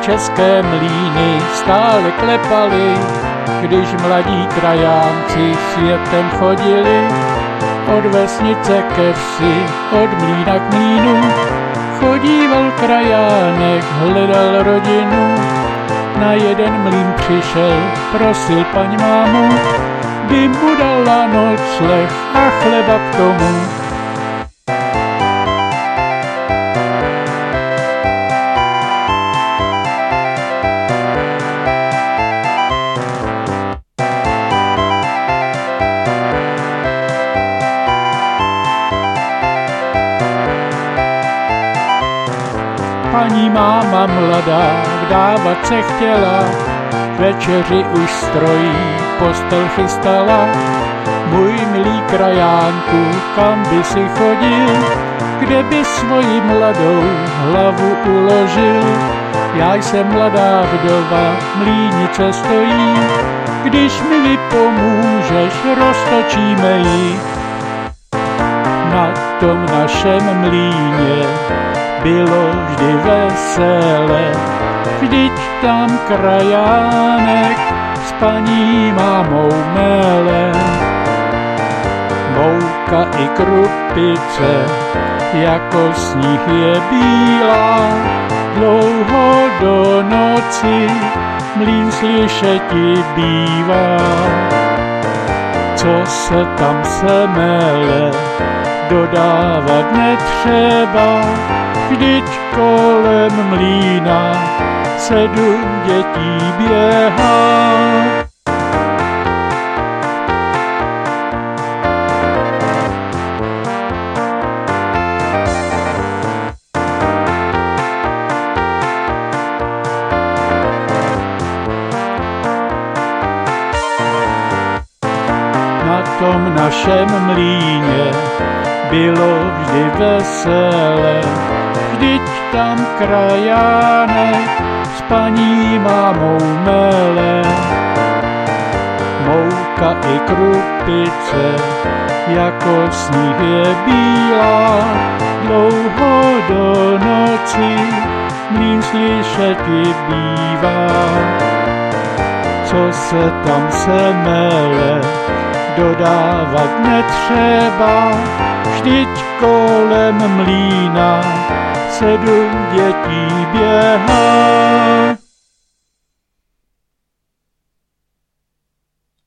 české mlýny stále klepaly, když mladí krajánci světem chodili. Od vesnice ke vsi, od mlýna k mlýnu, chodíval krajánek, hledal rodinu. Na jeden mlýn přišel, prosil paň mámu, by mu dala nocleh a chleba k tomu. Paní máma mladá vdávat se chtěla, večeři už strojí, postel chystala. Můj milý krajánku, kam by si chodil, kde by svoji mladou hlavu uložil? Já jsem mladá vdova, mlýnice stojí, když mi vypomůžeš, roztočíme ji. Na tom našem mlýně bylo vždy veselé, vždyť tam krajánek s paní mámou mele. Mouka i krupice, jako sníh je bílá, dlouho do noci mlýn slyšeti bývá. Co se tam semele, dodávat netřeba, vždyť kolem mlýna 7 dětí běhá. Na tom našem mlýně bylo vždy veselé, vždyť tam krajánek s paní mámou mele. Mouka i krupice, jako sníh je bílá, dlouho do noci mlýn slyšeti bývá. Co se tam semele, dodávat netřeba, vždyť kolem mlýna 7 dětí běhá.